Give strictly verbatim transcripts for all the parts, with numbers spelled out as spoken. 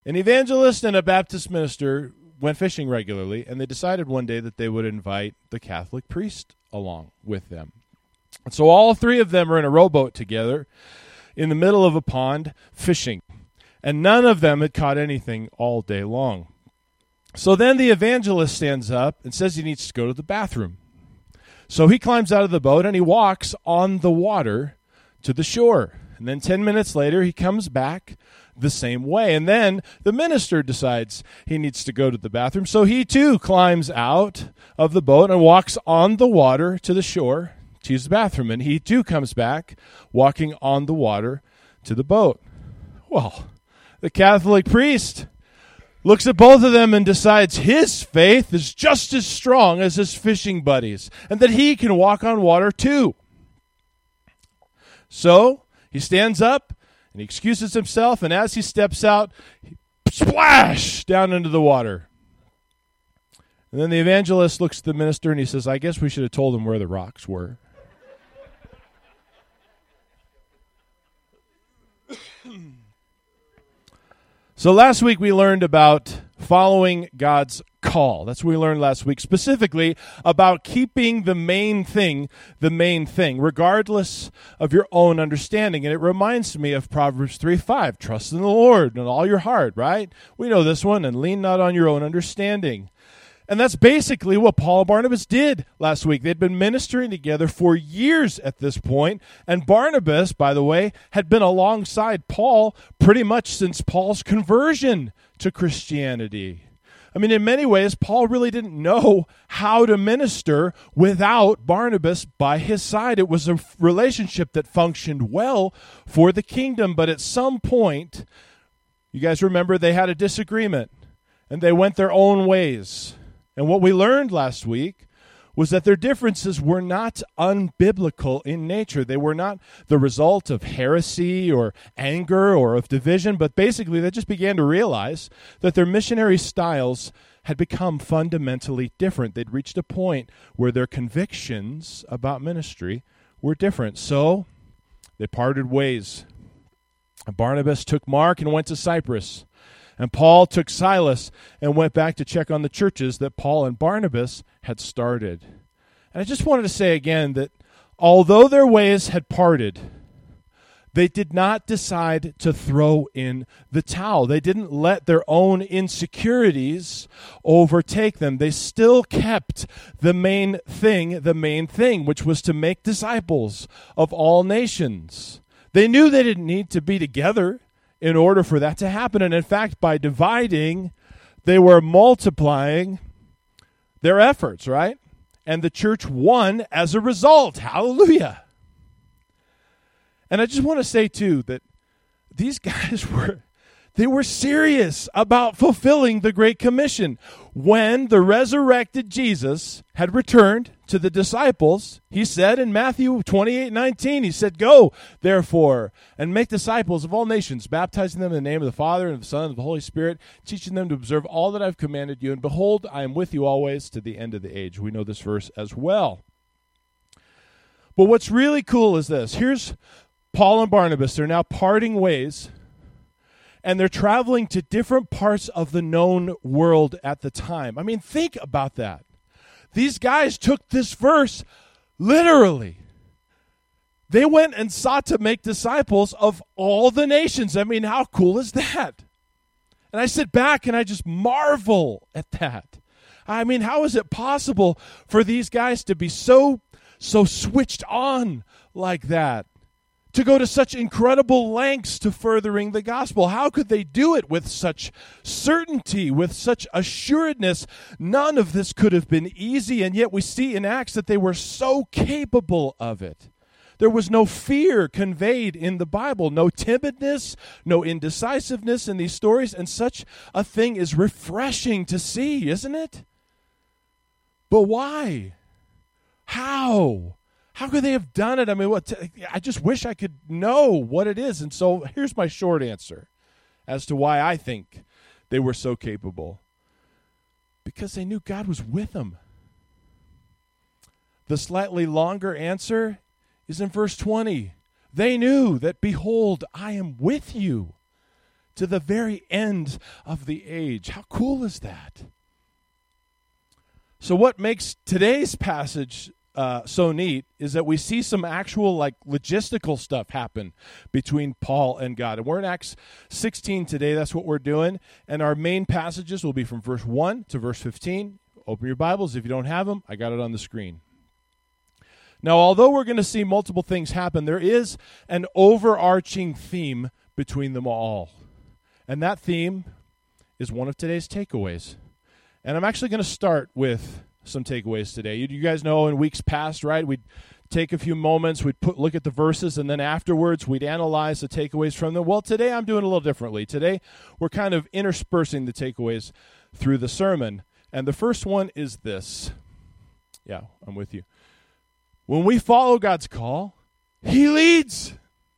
An evangelist and a Baptist minister went fishing regularly, and they decided one day that they would invite the Catholic priest along with them. And so all three of them are in a rowboat together in the middle of a pond fishing, and none of them had caught anything all day long. So then the evangelist stands up and says he needs to go to the bathroom. So he climbs out of the boat and he walks on the water to the shore. And then ten minutes later, he comes back the same way. And then the minister decides he needs to go to the bathroom. So he too climbs out of the boat and walks on the water to the shore to use the bathroom. And he too comes back walking on the water to the boat. Well, the Catholic priest looks at both of them and decides his faith is just as strong as his fishing buddies and that he can walk on water too. So he stands up and he excuses himself, and as he steps out, he splash down into the water. And then the evangelist looks at the minister and he says, I guess we should have told him where the rocks were. So last week we learned about following God's call. That's what we learned last week, specifically about keeping the main thing the main thing, regardless of your own understanding. And it reminds me of Proverbs three five, trust in the Lord with all your heart, right? We know this one, and lean not on your own understanding. And that's basically what Paul and Barnabas did last week. They'd been ministering together for years at this point, and Barnabas, by the way, had been alongside Paul pretty much since Paul's conversion to Christianity. I mean, in many ways, Paul really didn't know how to minister without Barnabas by his side. It was a relationship that functioned well for the kingdom, but at some point, you guys remember they had a disagreement, and they went their own ways. And what we learned last week was that their differences were not unbiblical in nature. They were not the result of heresy or anger or of division, but basically they just began to realize that their missionary styles had become fundamentally different. They'd reached a point where their convictions about ministry were different. So they parted ways. Barnabas took Mark and went to Cyprus. And Paul took Silas and went back to check on the churches that Paul and Barnabas had started. And I just wanted to say again that although their ways had parted, they did not decide to throw in the towel. They didn't let their own insecurities overtake them. They still kept the main thing, the main thing, which was to make disciples of all nations. They knew they didn't need to be together in order for that to happen. And in fact, by dividing, they were multiplying their efforts, right? And the church won as a result. Hallelujah. And I just want to say, too, that these guys were, they were serious about fulfilling the Great Commission. When the resurrected Jesus had returned to the disciples, he said in Matthew twenty-eight nineteen, he said, go, therefore, and make disciples of all nations, baptizing them in the name of the Father and of the Son and of the Holy Spirit, teaching them to observe all that I've commanded you. And behold, I am with you always to the end of the age. We know this verse as well. But what's really cool is this. Here's Paul and Barnabas. They're now parting ways, and they're traveling to different parts of the known world at the time. I mean, think about that. These guys took this verse literally. They went and sought to make disciples of all the nations. I mean, how cool is that? And I sit back and I just marvel at that. I mean, how is it possible for these guys to be so, so switched on like that? To go to such incredible lengths to furthering the gospel? How could they do it with such certainty, with such assuredness? None of this could have been easy, and yet we see in Acts that they were so capable of it. There was no fear conveyed in the Bible, no timidness, no indecisiveness in these stories, and such a thing is refreshing to see, isn't it? But why? How? How could they have done it? I mean, what? T- I just wish I could know what it is. And so here's my short answer as to why I think they were so capable. Because they knew God was with them. The slightly longer answer is in verse twenty. They knew that, behold, I am with you to the very end of the age. How cool is that? So what makes today's passage uh, so neat is that we see some actual like logistical stuff happen between Paul and God. And we're in Acts sixteen today. That's what we're doing. And our main passages will be from verse one to verse fifteen. Open your Bibles. If you don't have them, I got it on the screen. Now, although we're going to see multiple things happen, there is an overarching theme between them all. And that theme is one of today's takeaways. And I'm actually going to start with some takeaways today. You, you guys know in weeks past, right, we'd take a few moments, we'd put, look at the verses, and then afterwards we'd analyze the takeaways from them. Well, today I'm doing a little differently. Today we're kind of interspersing the takeaways through the sermon. And the first one is this. Yeah, I'm with you. When we follow God's call, He leads.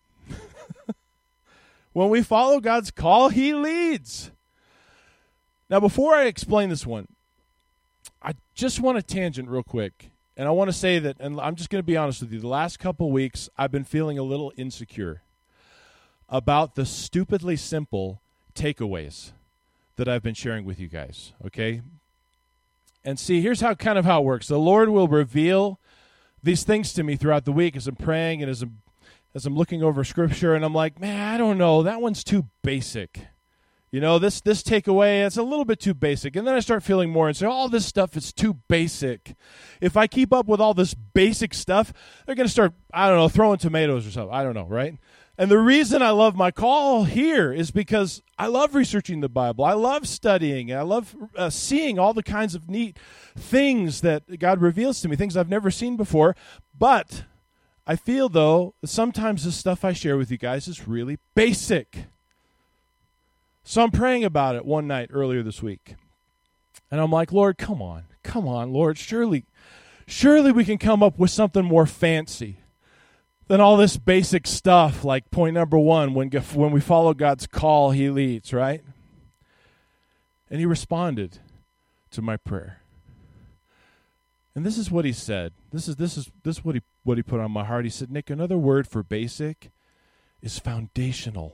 When we follow God's call, He leads. Now, before I explain this one, I just want to tangent real quick. And I want to say that, and I'm just going to be honest with you, the last couple weeks I've been feeling a little insecure about the stupidly simple takeaways that I've been sharing with you guys, okay? And see, here's how kind of how it works. The Lord will reveal these things to me throughout the week as I'm praying and as I'm, as I'm looking over Scripture, and I'm like, man, I don't know, that one's too basic. You know, this this takeaway, it's a little bit too basic. And then I start feeling more and say, all this stuff is too basic. If I keep up with all this basic stuff, they're going to start, I don't know, throwing tomatoes or something. I don't know, right? And the reason I love my call here is because I love researching the Bible. I love studying. I love uh, seeing all the kinds of neat things that God reveals to me, things I've never seen before. But I feel, though, that sometimes the stuff I share with you guys is really basic. So I'm praying about it one night earlier this week. And I'm like, Lord, come on. Come on, Lord. Surely, surely we can come up with something more fancy than all this basic stuff, like point number one, when, when we follow God's call, He leads, right? And He responded to my prayer. And this is what He said. This is this is this is what he what he put on my heart. He said, Nick, another word for basic is foundational.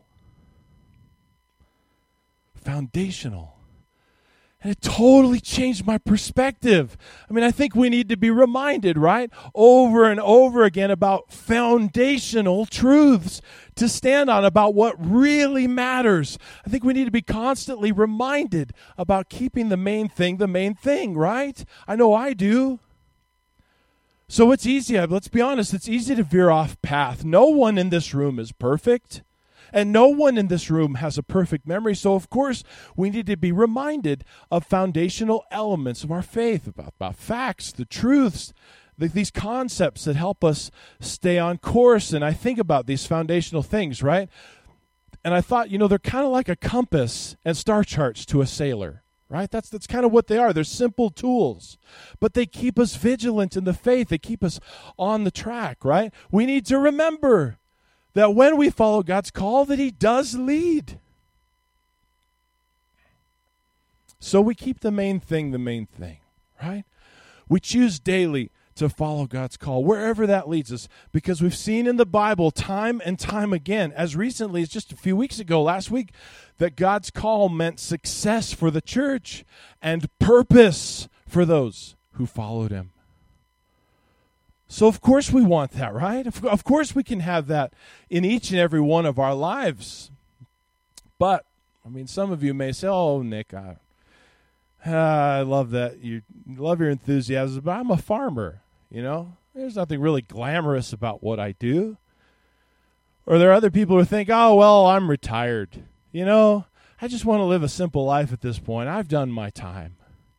Foundational. And it totally changed my perspective. I mean, I think we need to be reminded, right, over and over again about foundational truths to stand on, about what really matters. I think we need to be constantly reminded about keeping the main thing the main thing, right? I know I do. So it's easy, let's be honest, it's easy to veer off path. No one in this room is perfect. And no one in this room has a perfect memory. So, of course, we need to be reminded of foundational elements of our faith, about, about facts, the truths, the, these concepts that help us stay on course. And I think about these foundational things, right? And I thought, you know, they're kind of like a compass and star charts to a sailor, right? That's, that's kind of what they are. They're simple tools. But they keep us vigilant in the faith. They keep us on the track, right? We need to remember that when we follow God's call, that He does lead. So we keep the main thing the main thing, right? We choose daily to follow God's call, wherever that leads us, because we've seen in the Bible time and time again, as recently as just a few weeks ago, last week, that God's call meant success for the church and purpose for those who followed Him. So of course we want that, right? Of, of course we can have that in each and every one of our lives. But, I mean, some of you may say, oh, Nick, I, I love that. You love your enthusiasm, but I'm a farmer, you know? There's nothing really glamorous about what I do. Or there are other people who think, oh, well, I'm retired. You know, I just want to live a simple life at this point. I've done my time.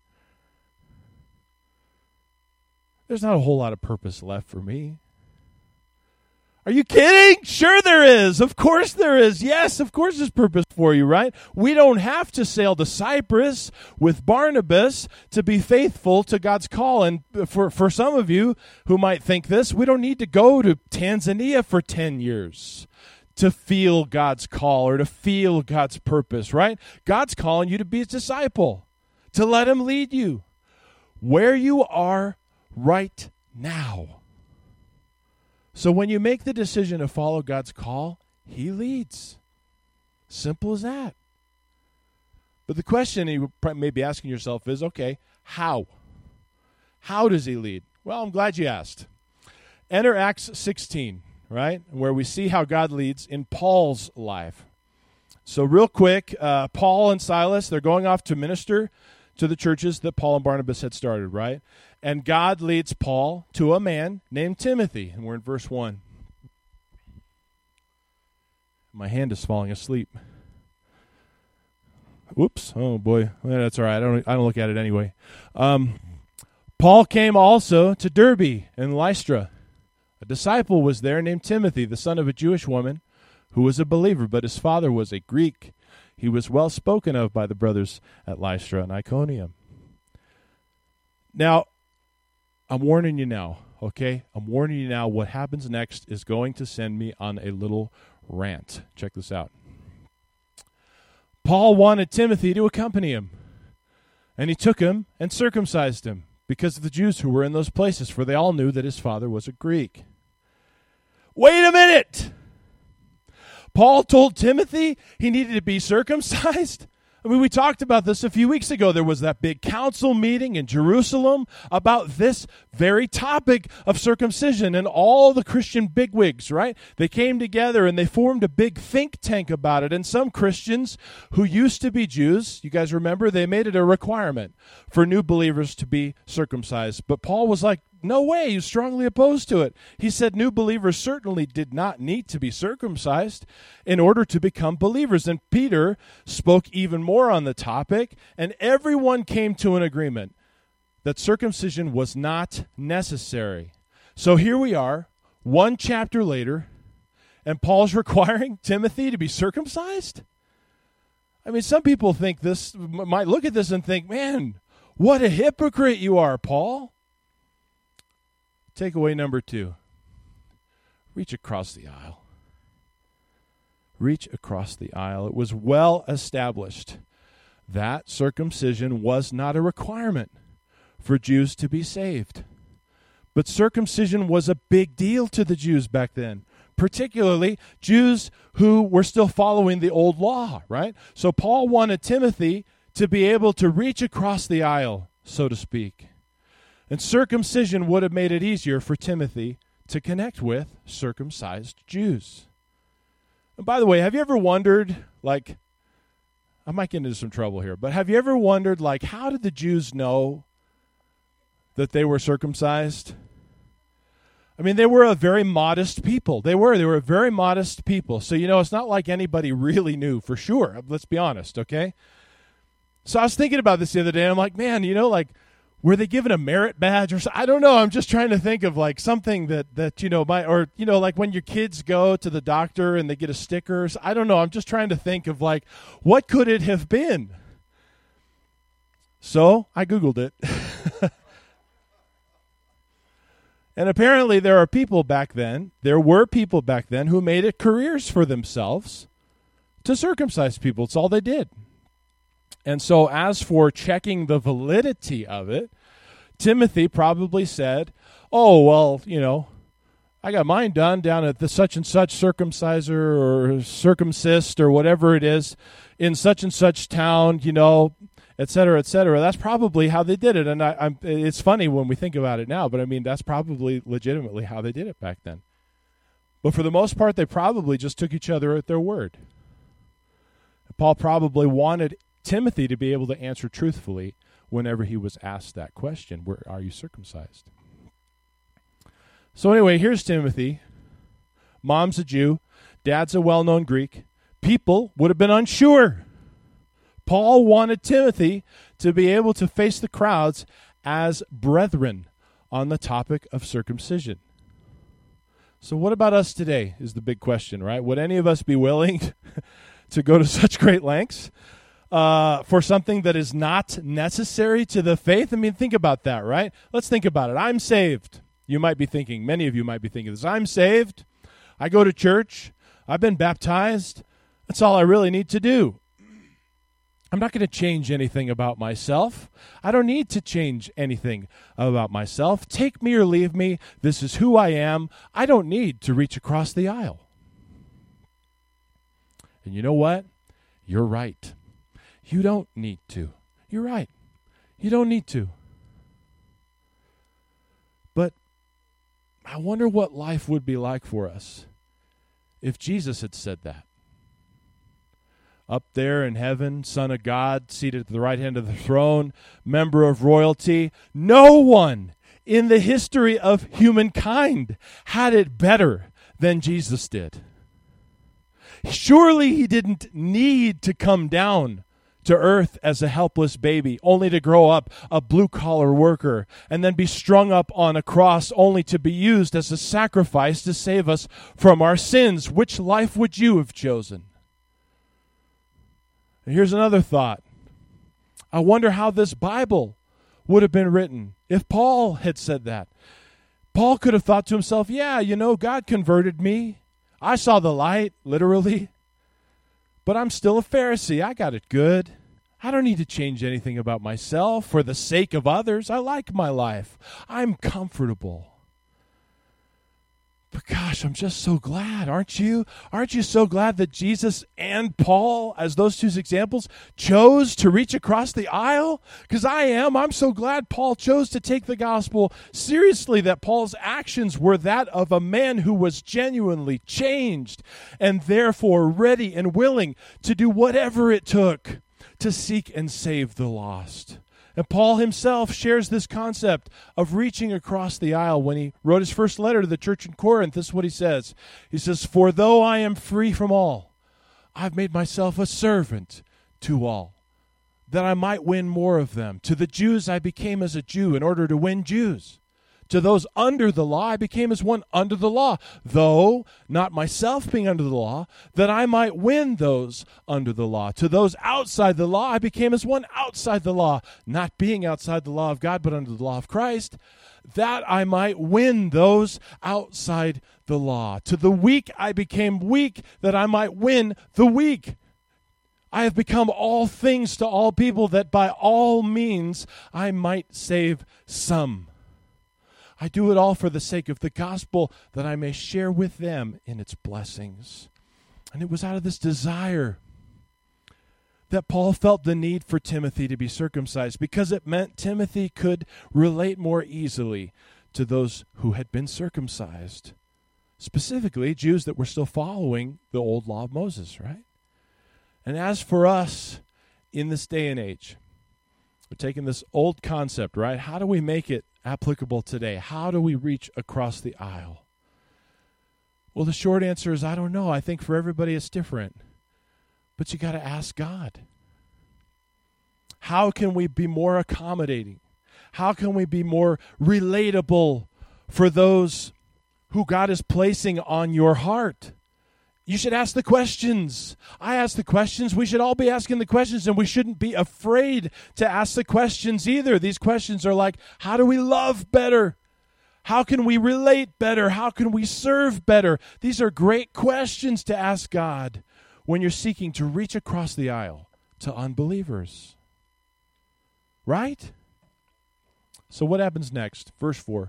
There's not a whole lot of purpose left for me. Are you kidding? Sure there is. Of course there is. Yes, of course there's purpose for you, right? We don't have to sail to Cyprus with Barnabas to be faithful to God's call. And for, for some of you who might think this, we don't need to go to Tanzania for ten years to feel God's call or to feel God's purpose, right? God's calling you to be His disciple, to let Him lead you where you are right now. So when you make the decision to follow God's call, He leads. Simple as that. But the question you may be asking yourself is, okay, how? How does he lead? Well, I'm glad you asked. Enter Acts sixteen, right, where we see how God leads in Paul's life. So real quick, uh, Paul and Silas, they're going off to minister to the churches that Paul and Barnabas had started, right? And God leads Paul to a man named Timothy, and we're in verse one. My hand is falling asleep. Whoops. Oh, boy. Well, that's all right. I don't, I don't look at it anyway. Um, Paul came also to Derbe and Lystra. A disciple was there named Timothy, the son of a Jewish woman, who was a believer, but his father was a Greek. He was well spoken of by the brothers at Lystra and Iconium. Now, I'm warning you now, okay? I'm warning you now. What happens next is going to send me on a little rant. Check this out. Paul wanted Timothy to accompany him, and he took him and circumcised him because of the Jews who were in those places, for they all knew that his father was a Greek. Wait a minute! Paul told Timothy he needed to be circumcised? I mean, we talked about this a few weeks ago. There was that big council meeting in Jerusalem about this very topic of circumcision, and all the Christian bigwigs, right? They came together and they formed a big think tank about it. And some Christians who used to be Jews, you guys remember, they made it a requirement for new believers to be circumcised. But Paul was like, no way, he was strongly opposed to it. He said new believers certainly did not need to be circumcised in order to become believers. And Peter spoke even more on the topic, and everyone came to an agreement that circumcision was not necessary. So here we are, one chapter later, and Paul's requiring Timothy to be circumcised? I mean, some people think this, might look at this and think, man, what a hypocrite you are, Paul. Takeaway number two, reach across the aisle. Reach across the aisle. It was well established that circumcision was not a requirement for Jews to be saved. But circumcision was a big deal to the Jews back then, particularly Jews who were still following the old law, right? So Paul wanted Timothy to be able to reach across the aisle, so to speak. And circumcision would have made it easier for Timothy to connect with circumcised Jews. And by the way, have you ever wondered, like, I might get into some trouble here, but have you ever wondered, like, how did the Jews know that they were circumcised? I mean, they were a very modest people. They were. They were a very modest people. So, you know, it's not like anybody really knew for sure. Let's be honest, okay? So I was thinking about this the other day, and I'm like, man, you know, like, were they given a merit badge or something? I don't know. I'm just trying to think of like something that, that you know, might, or, you know, like when your kids go to the doctor and they get a sticker. I don't know. I'm just trying to think of like, what could it have been? So I Googled it. And apparently there are people back then, there were people back then who made it careers for themselves to circumcise people. It's all they did. And so as for checking the validity of it, Timothy probably said, oh, well, you know, I got mine done down at the such and such circumciser or circumcist or whatever it is in such and such town, you know, et cetera, et cetera. That's probably how they did it. And I, I'm, it's funny when we think about it now, but I mean, that's probably legitimately how they did it back then. But for the most part, they probably just took each other at their word. Paul probably wanted Timothy to be able to answer truthfully whenever he was asked that question, where are you circumcised? So anyway, here's Timothy. Mom's a Jew. Dad's a well-known Greek. People would have been unsure. Paul wanted Timothy to be able to face the crowds as brethren on the topic of circumcision. So what about us today is the big question, right? Would any of us be willing to go to such great lengths Uh, for something that is not necessary to the faith? I mean, think about that, right? Let's think about it. I'm saved. You might be thinking, many of you might be thinking this. I'm saved. I go to church. I've been baptized. That's all I really need to do. I'm not going to change anything about myself. I don't need to change anything about myself. Take me or leave me. This is who I am. I don't need to reach across the aisle. And you know what? You're right. You don't need to. You're right. You don't need to. But I wonder what life would be like for us if Jesus had said that. Up there in heaven, Son of God, seated at the right hand of the throne, member of royalty, no one in the history of humankind had it better than Jesus did. Surely he didn't need to come down to earth as a helpless baby, only to grow up a blue-collar worker, and then be strung up on a cross only to be used as a sacrifice to save us from our sins. Which life would you have chosen? And here's another thought. I wonder how this Bible would have been written if Paul had said that. Paul could have thought to himself, yeah, you know, God converted me. I saw the light, literally. But I'm still a Pharisee. I got it good. I don't need to change anything about myself for the sake of others. I like my life. I'm comfortable. But gosh, I'm just so glad, aren't you? Aren't you so glad that Jesus and Paul, as those two examples, chose to reach across the aisle? Because I am. I'm so glad Paul chose to take the gospel seriously, that Paul's actions were that of a man who was genuinely changed and therefore ready and willing to do whatever it took to seek and save the lost. And Paul himself shares this concept of reaching across the aisle when he wrote his first letter to the church in Corinth. This is what he says. He says, "For though I am free from all, I've made myself a servant to all, that I might win more of them. To the Jews I became as a Jew in order to win Jews. To those under the law, I became as one under the law, though not myself being under the law, that I might win those under the law. To those outside the law, I became as one outside the law, not being outside the law of God, but under the law of Christ, that I might win those outside the law. To the weak, I became weak, that I might win the weak. I have become all things to all people, that by all means I might save some. I do it all for the sake of the gospel, that I may share with them in its blessings." And it was out of this desire that Paul felt the need for Timothy to be circumcised, because it meant Timothy could relate more easily to those who had been circumcised, specifically Jews that were still following the old law of Moses, right? And as for us in this day and age, we're taking this old concept, right? How do we make it applicable today? How do we reach across the aisle? Well, the short answer is I don't know. I think for everybody it's different. But you got to ask God. How can we be more accommodating? How can we be more relatable for those who God is placing on your heart? You should ask the questions. I ask the questions. We should all be asking the questions, and we shouldn't be afraid to ask the questions either. These questions are like, how do we love better? How can we relate better? How can we serve better? These are great questions to ask God when you're seeking to reach across the aisle to unbelievers. Right? So what happens next? Verse four.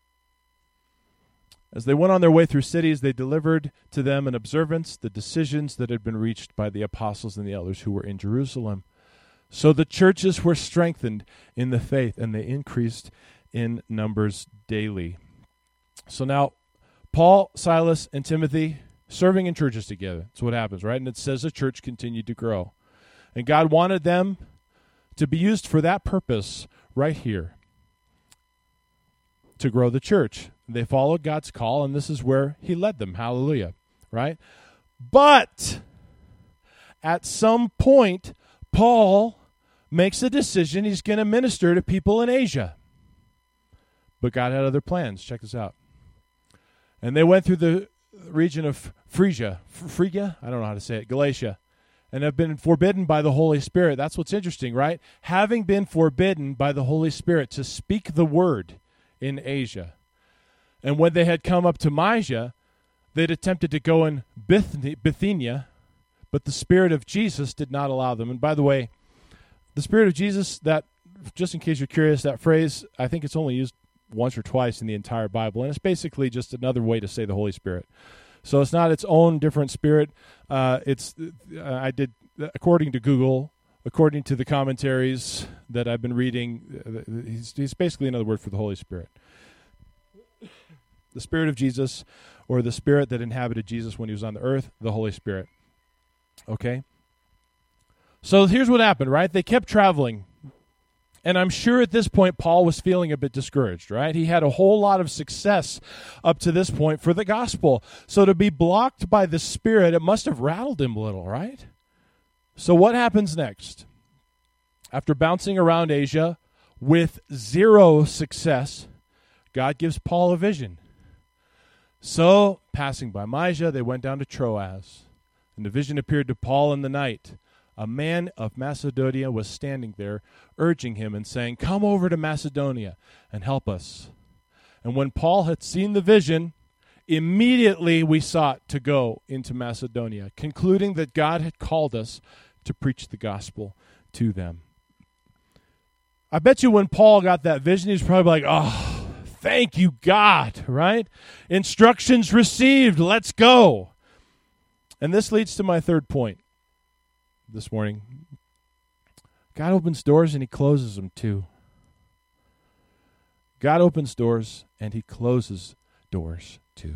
As they went on their way through cities, they delivered to them in observance the decisions that had been reached by the apostles and the elders who were in Jerusalem. So the churches were strengthened in the faith, and they increased in numbers daily. So now, Paul, Silas, and Timothy serving in churches together. That's what happens, right? And it says the church continued to grow. And God wanted them to be used for that purpose right here, to grow the church. They followed God's call, and this is where he led them. Hallelujah, right? But at some point, Paul makes a decision. He's going to minister to people in Asia. But God had other plans. Check this out. And they went through the region of Phrygia. Phrygia? I don't know how to say it. Galatia. And have been forbidden by the Holy Spirit. That's what's interesting, right? Having been forbidden by the Holy Spirit to speak the word in Asia. And when they had come up to Mysia, they'd attempted to go in Bithynia, but the Spirit of Jesus did not allow them. And by the way, the Spirit of Jesus, that, just in case you're curious, that phrase, I think it's only used once or twice in the entire Bible, and it's basically just another way to say the Holy Spirit. So it's not its own different spirit. Uh, it's uh, I did according to Google, according to the commentaries that I've been reading, he's, he's basically another word for the Holy Spirit. The Spirit of Jesus, or the Spirit that inhabited Jesus when he was on the earth, the Holy Spirit. Okay? So here's what happened, right? They kept traveling. And I'm sure at this point, Paul was feeling a bit discouraged, right? He had a whole lot of success up to this point for the gospel. So to be blocked by the Spirit, it must have rattled him a little, right? So what happens next? After bouncing around Asia with zero success, God gives Paul a vision. So, passing by Mysia, they went down to Troas. And the vision appeared to Paul in the night. A man of Macedonia was standing there, urging him and saying, "Come over to Macedonia and help us." And when Paul had seen the vision, immediately we sought to go into Macedonia, concluding that God had called us to preach the gospel to them. I bet you when Paul got that vision, he was probably like, "Oh, thank you, God," right? Instructions received, let's go. And this leads to my third point this morning. God opens doors and he closes them too. God opens doors and he closes doors too.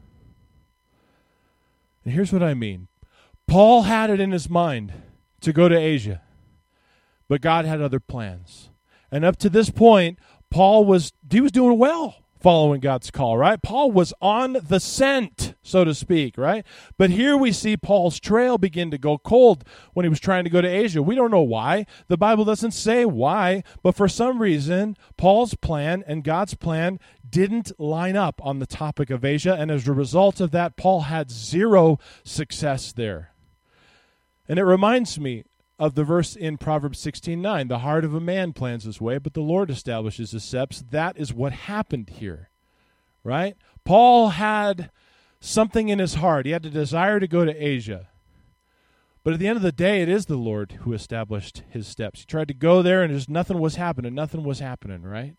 And here's what I mean. Paul had it in his mind to go to Asia, but God had other plans. And up to this point, Paul was, he was doing well following God's call, right? Paul was on the scent, so to speak, right? But here we see Paul's trail begin to go cold when he was trying to go to Asia. We don't know why. The Bible doesn't say why, but for some reason, Paul's plan and God's plan didn't line up on the topic of Asia, and as a result of that, Paul had zero success there. And it reminds me of the verse in Proverbs sixteen nine, "The heart of a man plans his way, but the Lord establishes his steps." That is what happened here, right? Paul had something in his heart. He had a desire to go to Asia. But at the end of the day, it is the Lord who established his steps. He tried to go there, and just nothing was happening. Nothing was happening, right?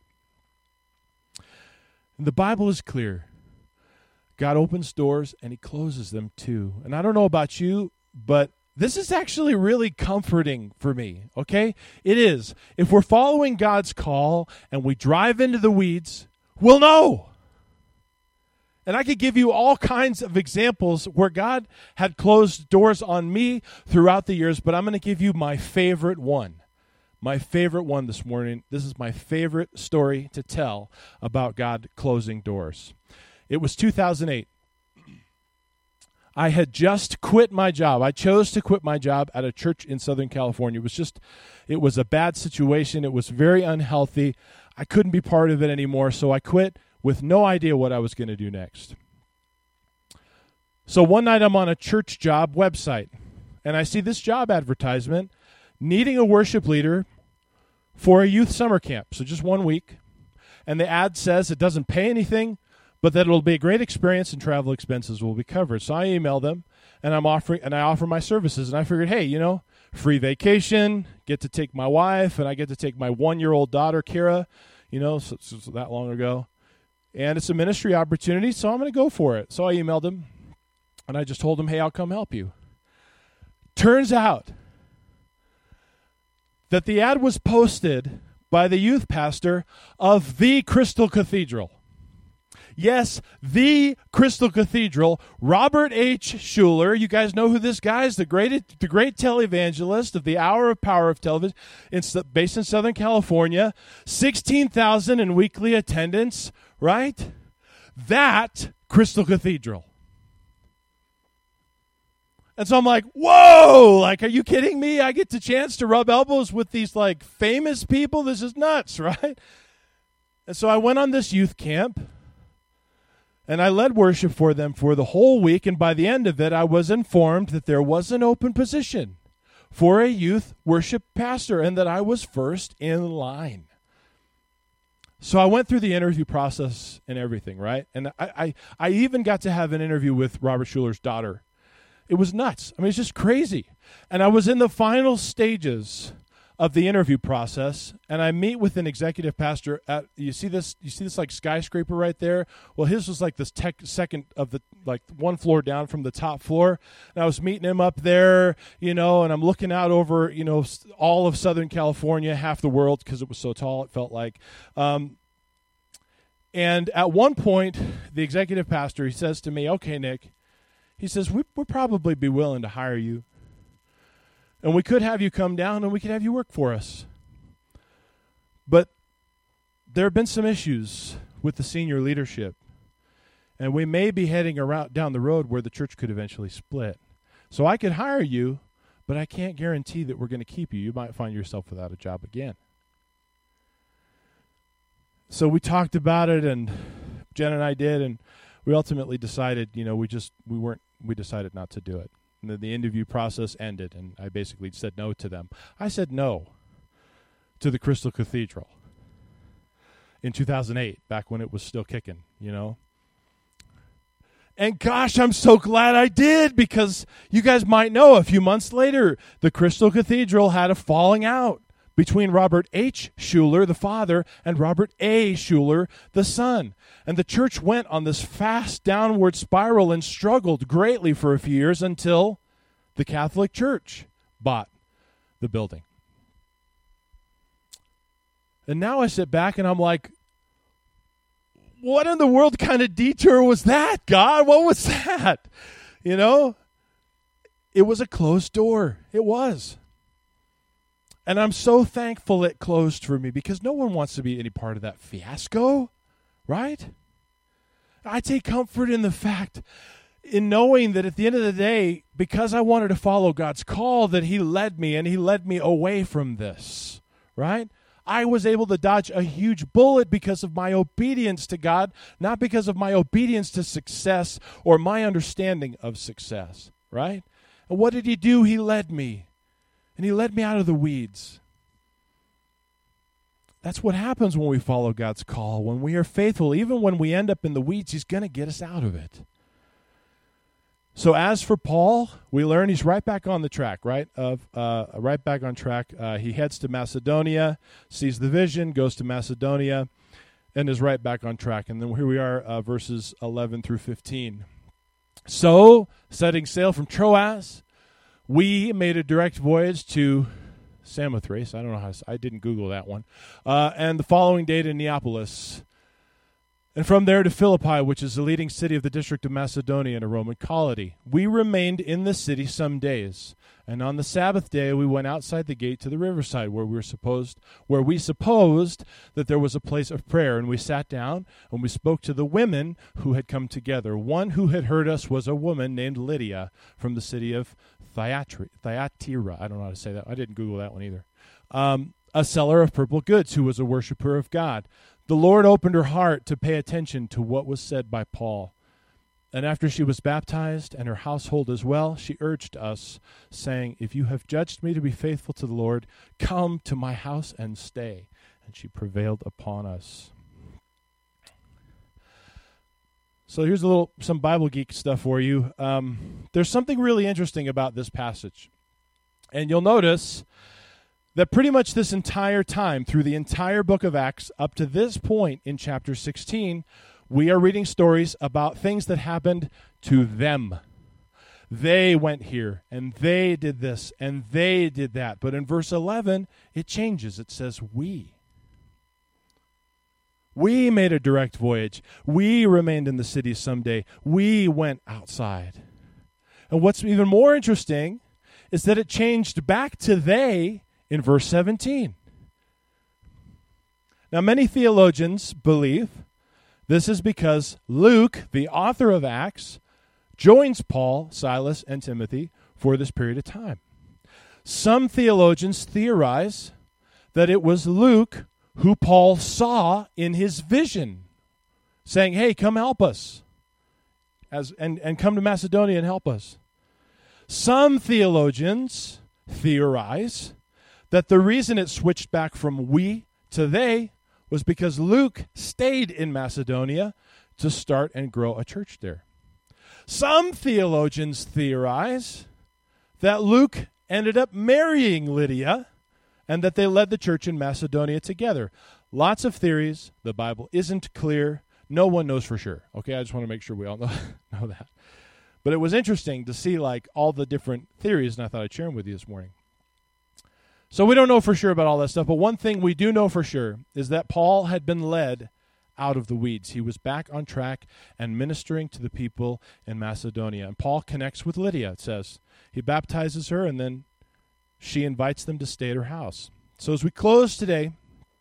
And the Bible is clear. God opens doors, and he closes them too. And I don't know about you, but this is actually really comforting for me, okay? It is. If we're following God's call and we drive into the weeds, we'll know. And I could give you all kinds of examples where God had closed doors on me throughout the years, but I'm going to give you my favorite one. My favorite one this morning. This is my favorite story to tell about God closing doors. It was two thousand eight. I had just quit my job. I chose to quit my job at a church in Southern California. It was just, it was a bad situation. It was very unhealthy. I couldn't be part of it anymore, so I quit with no idea what I was going to do next. So one night I'm on a church job website, and I see this job advertisement needing a worship leader for a youth summer camp, so just one week. And the ad says it doesn't pay anything, but that it'll be a great experience and travel expenses will be covered. So I email them, and I'm offering, and I offer my services. And I figured, hey, you know, free vacation, get to take my wife, and I get to take my one-year-old daughter, Kira, you know, so, so, so that long ago. And it's a ministry opportunity, so I'm going to go for it. So I emailed him, and I just told him, hey, I'll come help you. Turns out that the ad was posted by the youth pastor of the Crystal Cathedral. Yes, the Crystal Cathedral, Robert H. Schuller. You guys know who this guy is, the great, the great televangelist of the Hour of Power of television, it's based in Southern California. sixteen thousand in weekly attendance, right? That Crystal Cathedral. And so I'm like, whoa, like, are you kidding me? I get the chance to rub elbows with these, like, famous people? This is nuts, right? And so I went on this youth camp. And I led worship for them for the whole week, and by the end of it, I was informed that there was an open position for a youth worship pastor and that I was first in line. So I went through the interview process and everything, right? And I, I, I even got to have an interview with Robert Schuller's daughter. It was nuts. I mean, it's just crazy. And I was in the final stages of the interview process, and I meet with an executive pastor at, you see this, you see this like skyscraper right there? Well, his was like this tech second of the, like one floor down from the top floor. And I was meeting him up there, you know, and I'm looking out over, you know, all of Southern California, half the world, because it was so tall, it felt like. Um, and at one point, the executive pastor, he says to me, okay, Nick, he says, we, we'll probably be willing to hire you. And we could have you come down and we could have you work for us. But there have been some issues with the senior leadership. And we may be heading around down the road where the church could eventually split. So I could hire you, but I can't guarantee that we're going to keep you. You might find yourself without a job again. So we talked about it, and Jen and I did, and we ultimately decided, you know, we just, we weren't, we decided not to do it. And then the interview process ended, and I basically said no to them. I said no to the Crystal Cathedral in two thousand eight, back when it was still kicking, you know. And gosh, I'm so glad I did, because you guys might know a few months later, the Crystal Cathedral had a falling out between Robert H. Schuller, the father, and Robert A. Schuller, the son. And the church went on this fast downward spiral and struggled greatly for a few years until the Catholic Church bought the building. And now I sit back and I'm like, what in the world kind of detour was that, God? What was that? You know, it was a closed door. It was. And I'm so thankful it closed for me, because no one wants to be any part of that fiasco, right? I take comfort in the fact, in knowing that at the end of the day, because I wanted to follow God's call, that he led me, and he led me away from this, right? I was able to dodge a huge bullet because of my obedience to God, not because of my obedience to success or my understanding of success, right? And what did he do? He led me. And he led me out of the weeds. That's what happens when we follow God's call. When we are faithful, even when we end up in the weeds, he's going to get us out of it. So as for Paul, we learn he's right back on the track, right? Of uh, right back on track. Uh, he heads to Macedonia, sees the vision, goes to Macedonia, and is right back on track. And then here we are, uh, verses eleven through fifteen. So, setting sail from Troas, we made a direct voyage to Samothrace. I don't know how to, I didn't Google that one. Uh, and the following day to Neapolis. And from there to Philippi, which is the leading city of the district of Macedonia and a Roman colony. We remained in the city some days. And on the Sabbath day, we went outside the gate to the riverside, where we were supposed, where we supposed that there was a place of prayer. And we sat down, and we spoke to the women who had come together. One who had heard us was a woman named Lydia from the city of Thyatira. Thyatira. I don't know how to say that. I didn't Google that one either. Um, a seller of purple goods who was a worshiper of God. The Lord opened her heart to pay attention to what was said by Paul. And after she was baptized, and her household as well, she urged us, saying, if you have judged me to be faithful to the Lord, come to my house and stay. And she prevailed upon us. So here's a little some Bible geek stuff for you. Um, there's something really interesting about this passage. And you'll notice that pretty much this entire time, through the entire book of Acts, up to this point in chapter sixteen, we are reading stories about things that happened to them. They went here, and they did this, and they did that. But in verse eleven, it changes. It says, we. We made a direct voyage. We remained in the city someday. We went outside. And what's even more interesting is that it changed back to they in verse seventeen. Now, many theologians believe this is because Luke, the author of Acts, joins Paul, Silas, and Timothy for this period of time. Some theologians theorize that it was Luke who Paul saw in his vision, saying, hey, come help us, as and, and come to Macedonia and help us. Some theologians theorize that the reason it switched back from we to they was because Luke stayed in Macedonia to start and grow a church there. Some theologians theorize that Luke ended up marrying Lydia, and that they led the church in Macedonia together. Lots of theories. The Bible isn't clear. No one knows for sure. Okay, I just want to make sure we all know, know that. But it was interesting to see like all the different theories, and I thought I'd share them with you this morning. So we don't know for sure about all that stuff, but one thing we do know for sure is that Paul had been led out of the weeds. He was back on track and ministering to the people in Macedonia. And Paul connects with Lydia, it says. He baptizes her, and then she invites them to stay at her house. So as we close today,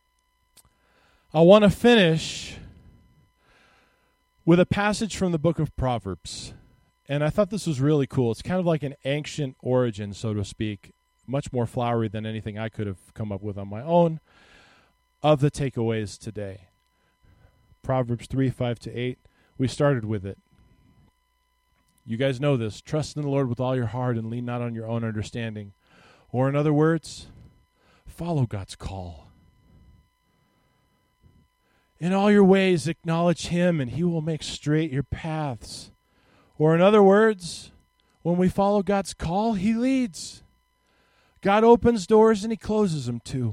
I want to finish with a passage from the book of Proverbs. And I thought this was really cool. It's kind of like an ancient origin, so to speak, much more flowery than anything I could have come up with on my own, of the takeaways today. Proverbs three, five to eight. We started with it. You guys know this. Trust in the Lord with all your heart and lean not on your own understanding. Or in other words, follow God's call. In all your ways acknowledge Him, and He will make straight your paths. Or in other words, when we follow God's call, He leads. God opens doors and He closes them too.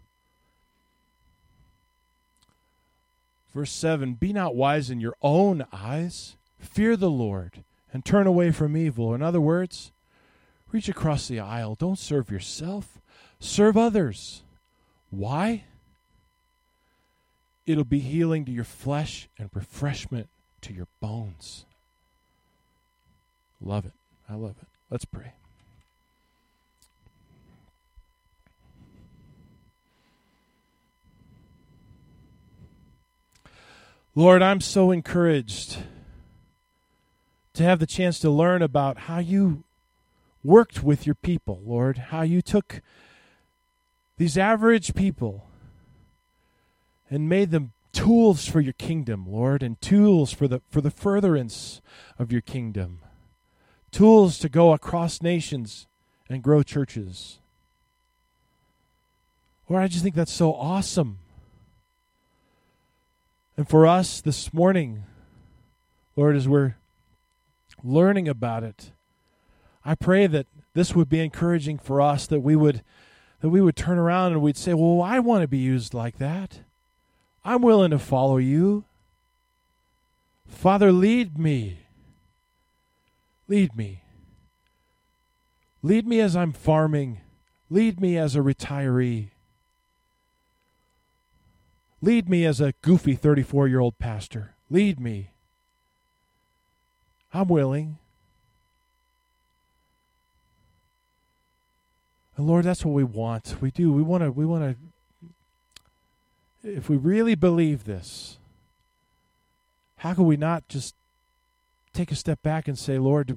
Verse seven, be not wise in your own eyes. Fear the Lord and turn away from evil. In other words, reach across the aisle. Don't serve yourself. Serve others. Why? It'll be healing to your flesh and refreshment to your bones. Love it. I love it. Let's pray. Lord, I'm so encouraged to have the chance to learn about how you worked with your people, Lord, how you took these average people and made them tools for your kingdom, Lord, and tools for the for the furtherance of your kingdom, tools to go across nations and grow churches. Lord, I just think that's so awesome. And for us this morning, Lord, as we're learning about it, I pray that this would be encouraging for us, that we would that we would turn around and we'd say, well, I want to be used like that. I'm willing to follow you. Father, lead me. Lead me. Lead me as I'm farming. Lead me as a retiree. Lead me as a goofy thirty-four-year-old pastor. Lead me. I'm willing. And Lord, that's what we want. We do. We want to, we want to, if we really believe this, how can we not just take a step back and say, Lord,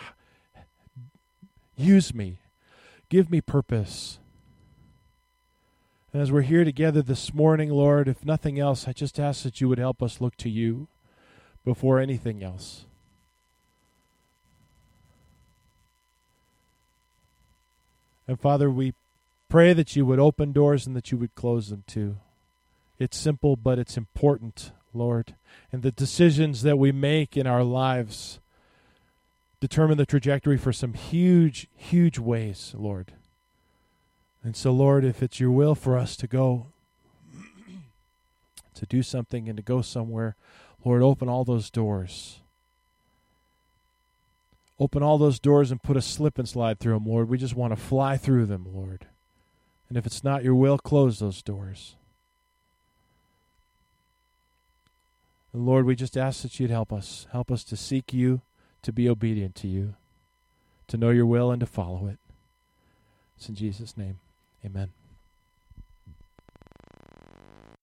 use me. Give me purpose. And as we're here together this morning, Lord, if nothing else, I just ask that you would help us look to you before anything else. And Father, we pray that you would open doors and that you would close them too. It's simple, but it's important, Lord. And the decisions that we make in our lives determine the trajectory for some huge, huge ways, Lord. And so, Lord, if it's your will for us to go, to do something and to go somewhere, Lord, open all those doors. Open all those doors and put a slip and slide through them, Lord. We just want to fly through them, Lord. And if it's not your will, close those doors. And Lord, we just ask that you'd help us. Help us to seek you, to be obedient to you, to know your will and to follow it. It's in Jesus' name. Amen.